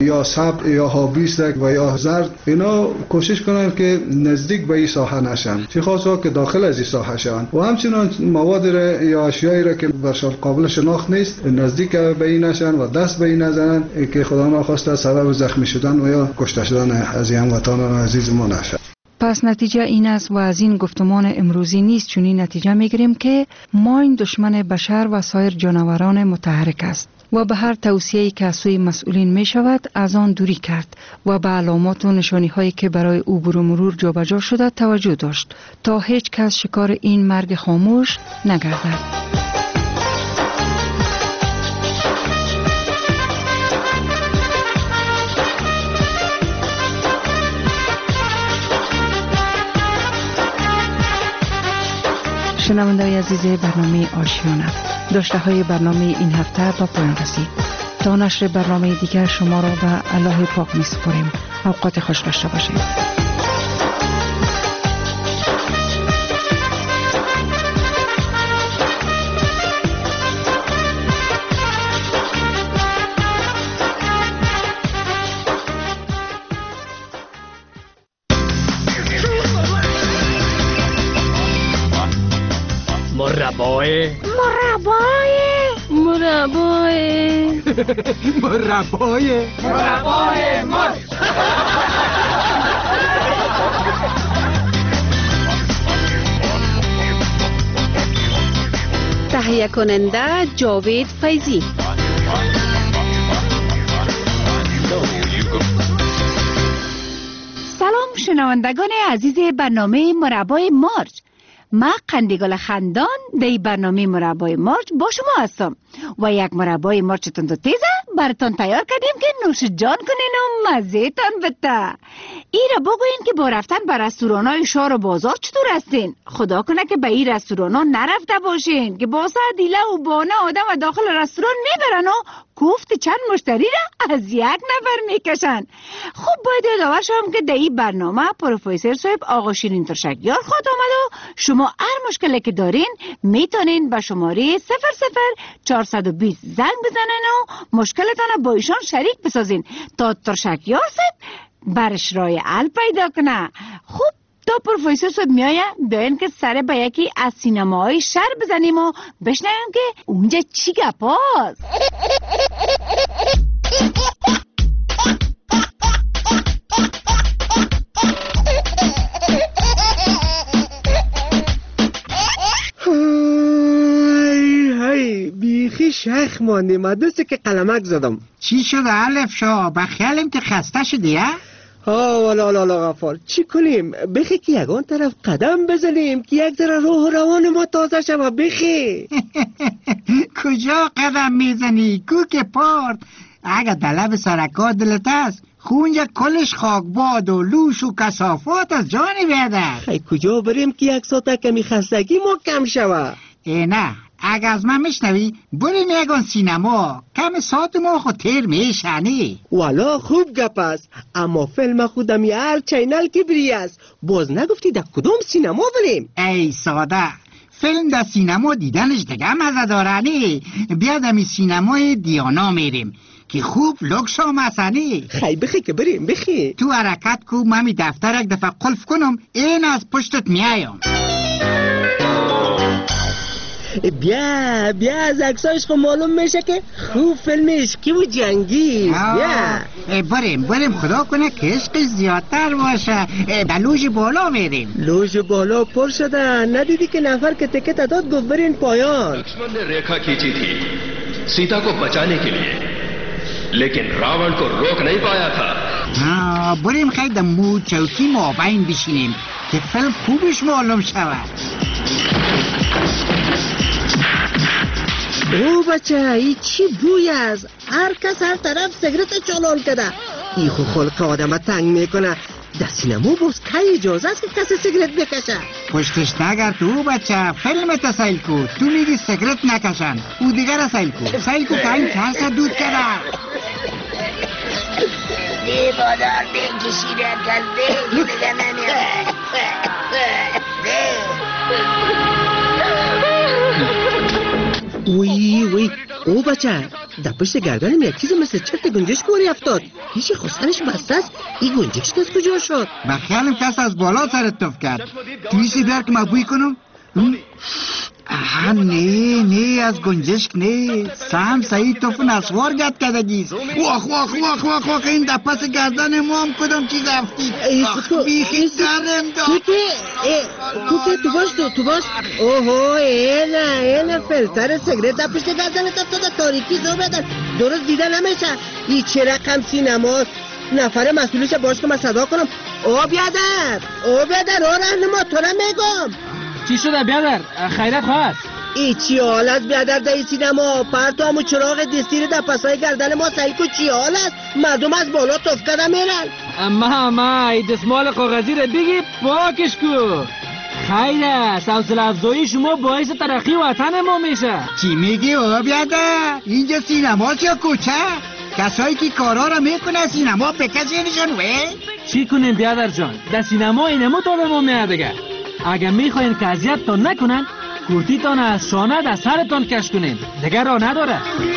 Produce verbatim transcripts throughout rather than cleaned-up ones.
یا سبز یا هابیستک و یا زرد، اینا کوشش کنن که نزدیک به این ساحه نشن، چه خاصا که داخل از این ساحه شون و همچنین مواد را یا اشیایی را که برشان قابل شناخت نیست نزدیک به این نشن و دست به این نزنن که خدا نخواسته سبب زخمی شدن و یا کشته شدن از هموطنان عزیز ما نشه. پس نتیجه این است و از این گفتمان امروزی نیست چنین نتیجه میگیریم که ماین دشمن بشر و سایر جانوران متحرک است و به هر توصیه‌ای که از سوی مسئولین می شود از آن دوری کرد و به علامات و نشانی هایی که برای عبور و مرور جابجا شده توجه داشت تا هیچ کس شکار این مرگ خاموش نگردد. شنونده‌های عزیز برنامه آشیانه، داشته های برنامه این هفته با پایان رسید. تا نشر برنامه دیگر شما را به الله پاک می سپاریم. اوقات خوش داشته باشید. مربای مربای مربای مربای مربای مار. تهیه کننده جاوید فیضی. سلام شنوندگان عزیز برنامه مربای مارج. ما قندگل خندان در برنامه مربای مارج با شما هستم و یک مربای مارج تند و تیزه براتان تیار کردیم که نوش جان کنین و مزه تان بده. ای را بگوین که با رفتن به رستوران های شهر و بازار چطور هستین؟ خدا کنه که به این رستوران ها نرفته باشین که با سر دیله و بانه آدم و داخل رستوران میبرن و گفت چند مشتری را از یک نفر میکشن. خب باید یادآور شم که در این برنامه پروفسور صاحب آقا شیرین ترشکیار خواهد آمد و شما هر مشکلی که دارین میتونین به شماره صفر صفر چهارصد و بیست زنگ بزنین و مشکلتان با ایشان شریک بسازین تا ترشکیار صاحب برش رای حل پیدا کنه. خوب تا پروفسور صاحب میایه بیاین که سر به یکی از سینماهای شهر بزنیم و بشنویم که اونجا چی گپاست. بیخی شیخ مانده مدرسه که قلمک زدم. چی شده الف شا؟ بخیالیم که خسته شدی ها؟ ها والا والا غفار چی کنیم؟ بخی که یگان طرف قدم بزنیم که یک ذره روح و روان ما تازه شود. بخی کجا قدم میزنی؟ کو که پارت اگه دلب سرکات دلت است خونجا کلش خاکباد و لوش و کثافات از جانی بیادر. خی کجا بریم که یک ساعت کمی خستگی ما کم شود؟ ای نه اگه از من میشنوی بریم یکان سینما کم ساعت ما خود تیر میشنی. والا خوب گپ است اما فیلم خودم هر چینل که بری است باز نگفتی در کدوم سینما بریم؟ ای ساده فیلم در سینما دیدنش دیگه مزه دارنی. بیا دمی سینمای دیانا میریم که خوب لکس هم هستنی. خی بخی که بریم بخی. تو حرکت کو ممی دفتر یک دفعه قلف کنم این از پشتت میایم. بیا بیا از عکسایش خب معلوم میشه که خوب فیلم عشقی و جنگی. بیا بریم بریم خدا کنه که عشقش زیادتر باشه. به لوژ بالا میریم. لوژ بالا پر شده ندیدی که نفر که تکت داد گفت برین پایان. लक्ष्मण ने रेखा खींची थी सीता को बचाने के लिए लेकिन रावण को रोक नहीं पाया था. بریم خیلی دمو چوکی مابین بشینیم که فیلم خوبش معلوم شود. او بچه ای چی بوی است؟ هر کس هر طرف سیگرت چالان کرده. ای خو خلق آدم تنگ میکنه. در سینما باز که اجازه است که کسی سیگرت بکشه؟ پشتش نگر تو بچه فیلم تا سیل کو. تو میگی سیگرت نکشن او دیگر سیل کو سیل کو که این کسا دود کرده. دی بادار دین کشی رد کرده یه دیگه نمیره. وی وی او بچه در پشت گردنم یک چیز مثل چرت گنجشک کوری افتاد. هیچی خسرش بسته است. این گنجشک از کجا شد؟ بخیالم کس از بالا سرت توف کرد. تویسی بیار که ما بوی کنم. آه نه نه از گنجشک نه. سهم سعید توف نسوار گد کدگیست. واخ واخ واخ واخ واخ این در پس گردن ما هم کدام چیز افتید. بیخی درم داد. کوکه کوکه تو باش تو تو باش. اوهو ایلا ایلا فلتر سگرت در پشت گردنت افتاده. تاریکی زو بدن درست دیدن نمیشه. این چه رقم سینماست. نفر مسئولش باش که من صدا کنم. او بیادر او بیادر او رهنما تو را میگم. چی شده بیادر؟ خیرت خواست؟ ای چی حال است بیادر در سینما؟ پرتو همون چراغ دستی رو در پسای گردن ما سعی کو چی حال است؟ مردم از بالا توف کده میرن. اما اما ای دستمال کاغذی رو بگی پاکش کو. خیر است حوصله افزایی شما باعث ترقی وطن ما میشه. چی میگی او بیادر؟ اینجا سینماست یا کوچه؟ کسایی که کارا رو میکنه سینما بکشینشون وی؟ چی کنیم بیادر جان؟ در سینما اینمو تا به ما میادگه. اگر میخواین که اذیتتان نکنن کورتیتان از شانه در سرتان کش کنین. دیگر راه نداره.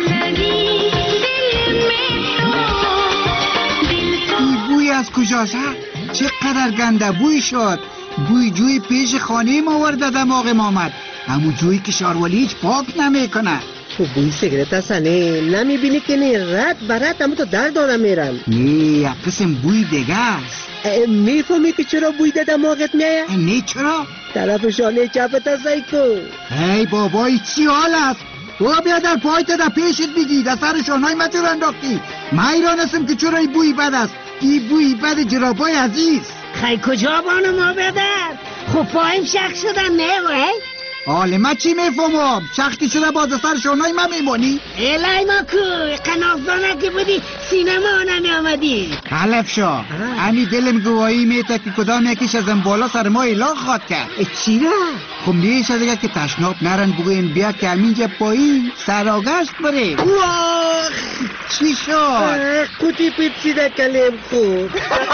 این بوی از کجاست؟ چقدر گنده بوی شد. بوی جوی پیش خانه ما ورده دماغ ما آمد. همون جوی که شارولی هیچ پاک نمیکنه. تو بوی سگرت هستنه نمیبینی که نه رد برد همون تو در دارم میرم. نه یک قسم بوی دیگه است. میفهمی که چرا بوی ده دماغت میایه؟ نه چرا؟ طرف شانه چپت است ایکو. ای بابای چی حال است؟ تو بیادر پایت در پیشت بگی در سر شانهای من چرا انداختی؟ من ایران هستم که چرا این بوی بد است. این بوی بد جرابای عزیز. خیلی کجا بانو ما بدر؟ خب پایم شخ شدن نه وی؟ حالا من چی میفهمم؟ شخصی شده باز سر شانهای من میمونی؟ الهی ما کو قنافدانه که بودی سینما نمی آمدی. حلف شو همی دلم گواهی میته که کدام یکیش از این بالا سر ما اعلان خواد کرد. چی را؟ خب میشه دیگه که تشناب نرن بگوین بیا که همینجا پایین سراغشت بره. واخ چی شد؟ کتی پیت سیده کلیم خود.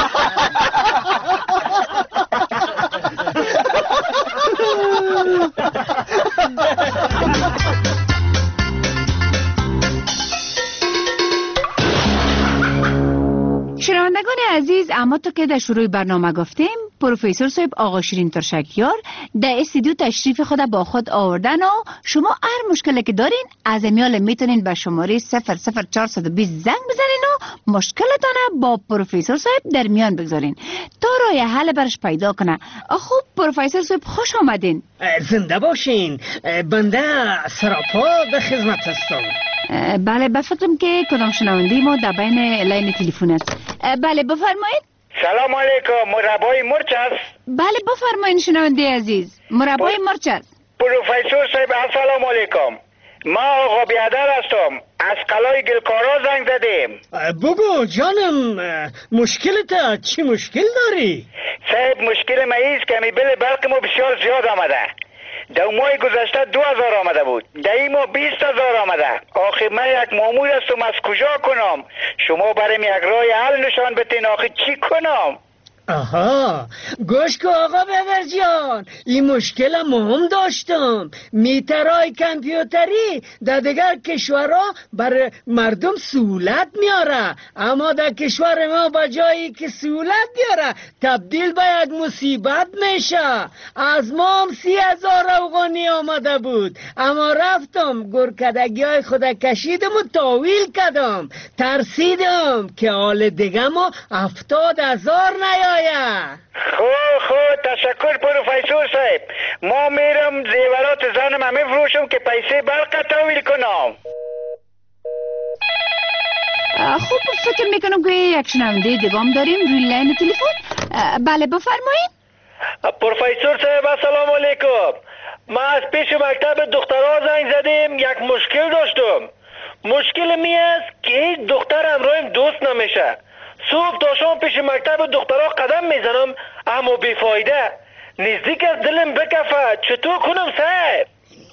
شنوندگان عزیز، اما تو که در شروع برنامه گفتیم پروفسور صاحب آقا شیرین ترشکیار در استودیو تشریف خود با خود آوردن و شما هر مشکلی که دارین از امیال میتونین به شماره صفر صفر چهار دو صفر زنگ بزنین و مشکلتان با پروفسور صاحب در میان بگذارین تا راه حل برش پیدا کنه. خوب پروفسور صاحب خوش آمدین. زنده باشین. بنده سراپا به خدمت هستم. بله بفرمایید که کدام شنونده ما در بین لین تلفن است. بله بفرمایید. سلام علیکم. مربای مرچ است؟ بله بفرمایید شنونده عزیز. مربای مرچ است. پروفسور صاحب السلام علیکم. ما آقا بیادر هستم. از قلای گلکارا زنگ زدیم. بگو جانم مشکلت چی مشکل داری؟ صاحب مشکل ما ایست که می بل برق ما بسیار زیاد آمده. دو ماه گذشته دو هزار آمده بود. دهی ما بیست هزار آمده. آخه من یک مامور هستم از کجا کنم؟ شما برای یک راه حل نشان بتین. آخه چی کنم؟ آها گوش که آقا بیادر جان این مشکل مهم داشتم. میترهای کامپیوتری در دیگر کشورها بر مردم سهولت میاره اما در کشور ما با جایی که سهولت بیاره تبدیل باید مصیبت میشه. از ما هم سی هزار افغانی آمده بود اما رفتم گرکدگی های خود کشیدم و تاویل کردم. ترسیدم که حال دیگه ما هفتاد هزار نیاد. خو خو تشکر پروفسور صاحب. ما میرم زیورات زنم همه فروشم که پیسه برق تحویل کنم. خوب فکر میکنم که یک شنونده دیگام داریم روی لین تلفن. بله بفرمایید. پروفسور صاحب السلام علیکم. ما از پیش مکتب دخترها زنگ زدیم. یک مشکل داشتم. مشکل می است که هیچ دختر همراهیم دوست نمیشه. صبح تا شام پیش مکتب دخترها قدم میزنم اما بیفایده. نزدیک از دلم بکفه. چطور کنم صاحب؟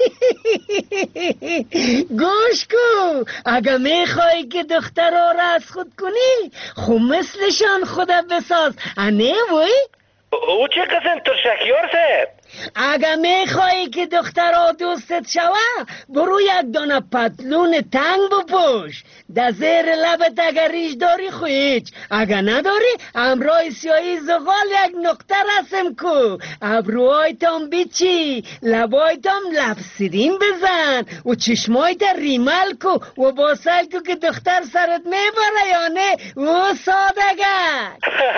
گوش کو اگه میخوای که دخترها را از خود کنی خب مثلشان خودت بساز. انه وی؟ او چه قسم ترشکیار صاحب؟ اگه میخوایی که دخترها دوستت شوه برو یک دانه پتلون تنگ بپوش، در زیر لبت اگر ریش داری خویچ، اگه نداری امرای سیاهی زغال یک نقطه رسم کو، ابروهایتان بیچی، لبایتان لبسیرین بزن و چشمایت ریمل کو و باسل کو که دختر سرت میبره یا نه او سادگه.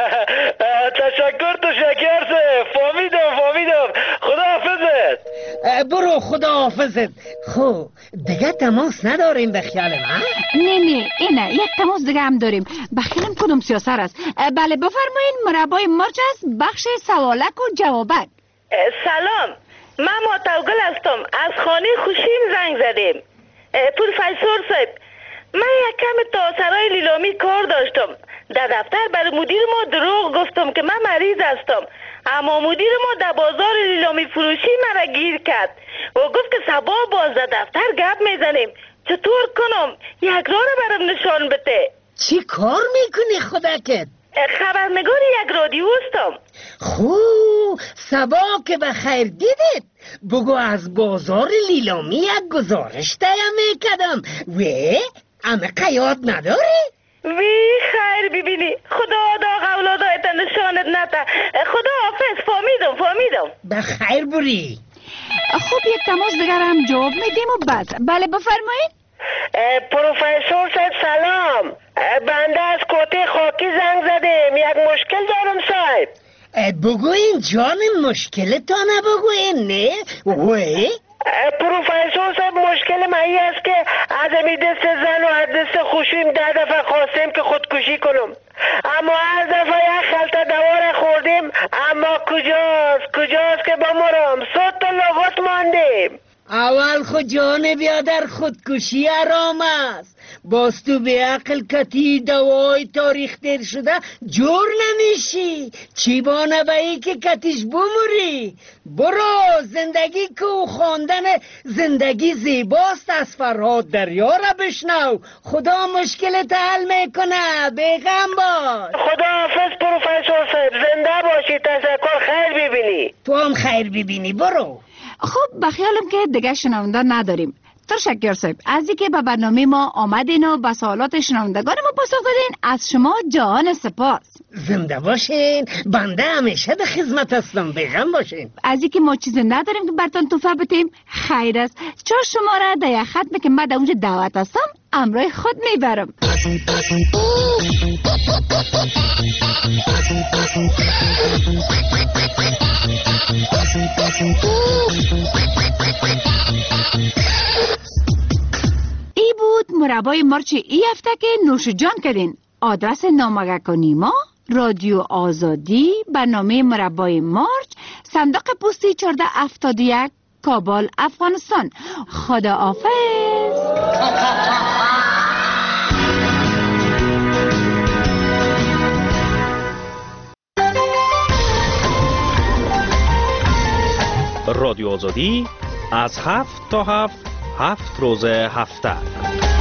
تشکر تشکر صاحب، فهمیدم فهمیدم، خدا حافظت. برو خدا حافظت. خب دیگه تماس نداریم به خیال من؟ نه نه اینه یک تماس دیگه هم داریم. بخیلم کدوم سیاسر است؟ بله بفرمایین، مربای مرچ است، بخش سوالک و جوابک. سلام، من ماتوگل هستم، از خانه خوشیم زنگ زدیم. پروفسور صاحب، من یک کم تا سرای لیلامی کار داشتم. در دفتر برای مدیر ما دروغ گفتم که من مریض هستم، اما مدیر ما در بازار لیلامی فروشی مرا گیر کرد و گفت که صبح باز در دفتر گپ میزنیم. چطور کنم؟ یک راه رو برام نشان بده. چی کار میکنی خودکت؟ خبرنگار یک رادیو هستم. خوب صبح که به خیر دیدید بگو از بازار لیلامی یک گزارش تهیه میکردم و همه قیاد نداری؟ وی خیر ببینی، خدا دا اولادایت نشانت نده. خدا حافظ، فهمیدم فهمیدم. به خیر بری. خوب یک تماس دیگر هم جواب میدیم و بس. بله بفرمایید. پروفسور صاحب سلام، بنده از کوته خاکی زنگ زدیم، یک مشکل دارم صاحب. بگوین جانم، مشکلتانه بگوین. نه وی پروفسور صاحب مشکل مایی است که از امی دست زن و از دست خوشیم ده دفعه خواستیم که خودکشی کنم، اما هر دفعه یک خلطه دوار خوردیم، اما کجاست کجاست که بمرم، صد تا لغت ماندیم. اول خود جان بیادر خودکشی حرام است، باز تو به عقل کتی دوای تاریخ دیر شده جور نمیشی، چی بانه به ای که کتیش بموری. برو زندگی کو خواندن زندگی زیباست از فرهاد دریا را بشنو، خدا مشکلت حل میکنه، بیغم باش. خدا حافظ پروفسور صاحب، زنده باشی، تشکر، خیر ببینی. تو هم خیر ببینی، برو. خب بخیالم که دیگه شنونده نداریم. تشکر صاحب از اینکه به برنامه ما آمدین و به سوالات شنوندگان ما پاسخ دادین، از شما جان سپاس. زنده باشین، بنده همیشه به خدمت هستم، بیغم باشین. از اینکه ما چیزی نداریم که براتون توفه بدیم خیر است، چون شما را در یک ختم که من در اونجا دعوت هستم امرای خود میبرم. ای بود مربای مرچ ای هفته که نوش جان کردین. آدرس نامگک و نیما، رادیو آزادی، برنامه مربای مرچ، صندوق پستی چهارده هفتاد و یک، کابل، افغانستان. خدا حافظ. رادیو آزادی از هفت تا هفت هفت روز هفته